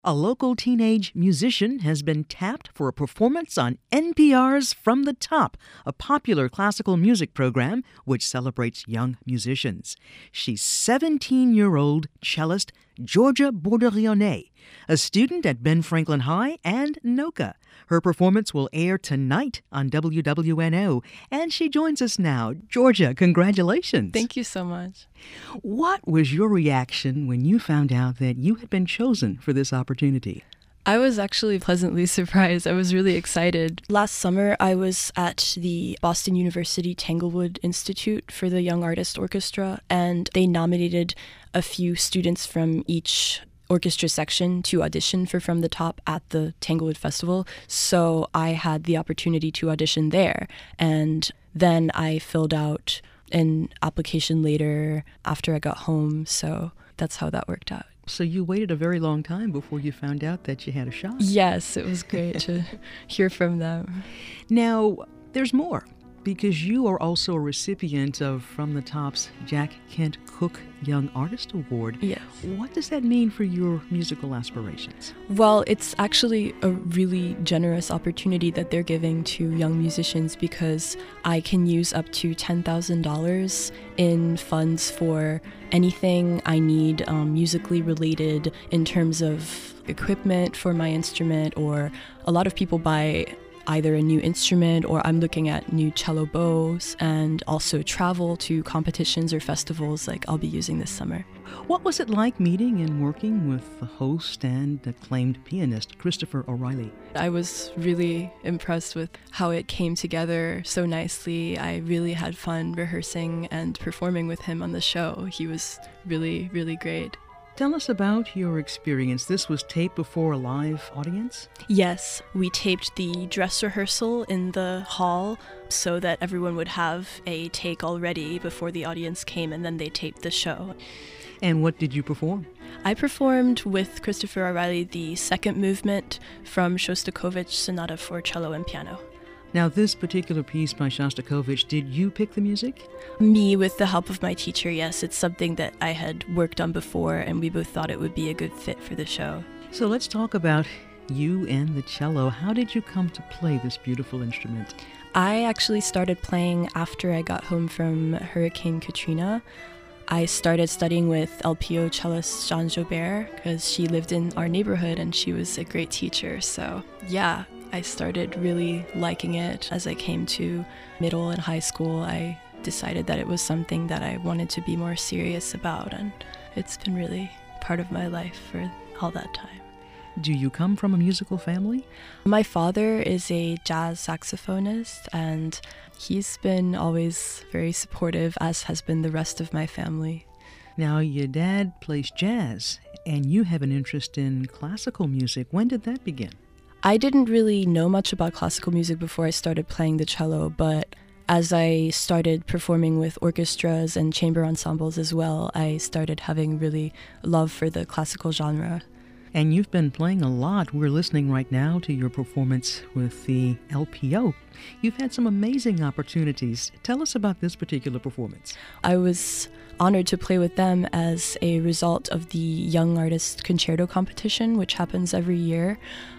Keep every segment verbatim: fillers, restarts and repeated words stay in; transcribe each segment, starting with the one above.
A local teenage musician has been tapped for a performance on N P R's From the Top, a popular classical music program which celebrates young musicians. She's seventeen-year-old cellist Georgia Borderionnet, a student at Ben Franklin High and NOCA. Her performance will air tonight on W W N O, and she joins us now. Georgia, congratulations. Thank you so much. What was your reaction when you found out that you had been chosen for this opportunity? I was actually pleasantly surprised. I was really excited. Last summer, I was at the Boston University Tanglewood Institute for the Young Artist Orchestra, and they nominated a few students from each orchestra section to audition for From the Top at the Tanglewood Festival. So I had the opportunity to audition there. And then I filled out an application later after I got home. So that's how that worked out. So you waited a very long time before you found out that you had a shot. Yes, it was great to hear from them. Now, there's more, because you are also a recipient of From the Top's Jack Kent Cooke Young Artist Award. Yes. What does that mean for your musical aspirations? Well, it's actually a really generous opportunity that they're giving to young musicians because I can use up to ten thousand dollars in funds for anything I need um, musically related in terms of equipment for my instrument, or a lot of people buy either a new instrument or I'm looking at new cello bows, and also travel to competitions or festivals like I'll be using this summer. What was it like meeting and working with the host and acclaimed pianist Christopher O'Reilly? I was really impressed with how it came together so nicely. I really had fun rehearsing and performing with him on the show. He was really, really great. Tell us about your experience. This was taped before a live audience? Yes, we taped the dress rehearsal in the hall so that everyone would have a take already before the audience came, and then they taped the show. And what did you perform? I performed with Christopher O'Reilly the second movement from Shostakovich Sonata for Cello and Piano. Now, this particular piece by Shostakovich, did you pick the music? Me, with the help of my teacher, yes. It's something that I had worked on before, and we both thought it would be a good fit for the show. So let's talk about you and the cello. How did you come to play this beautiful instrument? I actually started playing after I got home from Hurricane Katrina. I started studying with L P O cellist Jean Jobert because she lived in our neighborhood and she was a great teacher. So yeah, I started really liking it. As I came to middle and high school, I decided that it was something that I wanted to be more serious about, and it's been really part of my life for all that time. Do you come from a musical family? My father is a jazz saxophonist, and he's been always very supportive, as has been the rest of my family. Now, your dad plays jazz, and you have an interest in classical music. When did that begin? I didn't really know much about classical music before I started playing the cello, but as I started performing with orchestras and chamber ensembles as well, I started having really love for the classical genre. And you've been playing a lot. We're listening right now to your performance with the L P O. You've had some amazing opportunities. Tell us about this particular performance. I was honored to play with them as a result of the Young Artist Concerto competition, which happens every year.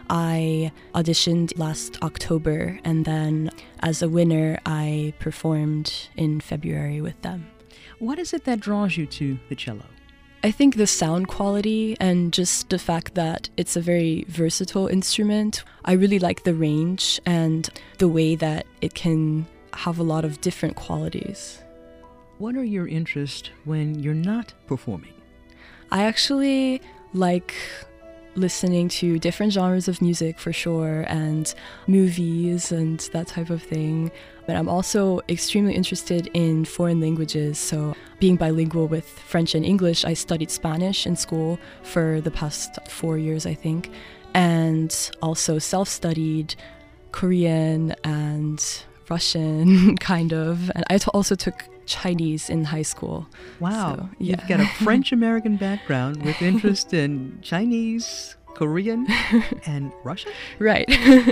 I auditioned last October, and then as a winner, I performed in February with them. What is it that draws you to the cello? I think the sound quality and just the fact that it's a very versatile instrument. I really like the range and the way that it can have a lot of different qualities. What are your interests when you're not performing? I actually like listening to different genres of music for sure, and movies and that type of thing. But I'm also extremely interested in foreign languages. So being bilingual with French and English, I studied Spanish in school for the past four years, I think, and also self-studied Korean and Russian, kind of. And I t- also took Chinese in high school. Wow. So, yeah. You've got a French-American background with interest in Chinese, Korean, and Russian? Right.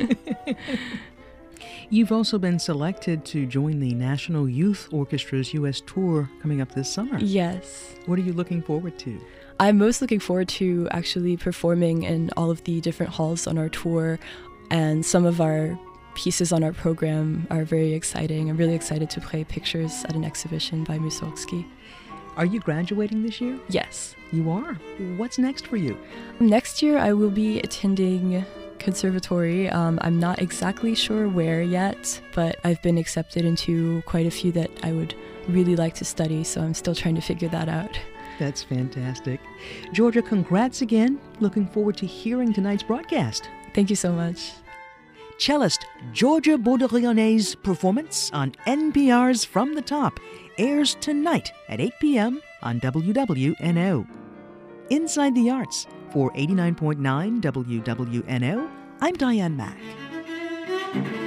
You've also been selected to join the National Youth Orchestra's U S tour coming up this summer. Yes. What are you looking forward to? I'm most looking forward to actually performing in all of the different halls on our tour, and some of our pieces on our program are very exciting. I'm really excited to play pictures at an exhibition by Mussorgsky. Are you graduating this year? Yes. You are? What's next for you? Next year I will be attending conservatory. Um, I'm not exactly sure where yet, but I've been accepted into quite a few that I would really like to study, so I'm still trying to figure that out. That's fantastic. Georgia, congrats again. Looking forward to hearing tonight's broadcast. Thank you so much. Cellist Georgia Baudrillonet's performance on N P R's From the Top airs tonight at eight p.m. on W W N O. Inside the Arts for eighty-nine point nine W W N O, I'm Diane Mack.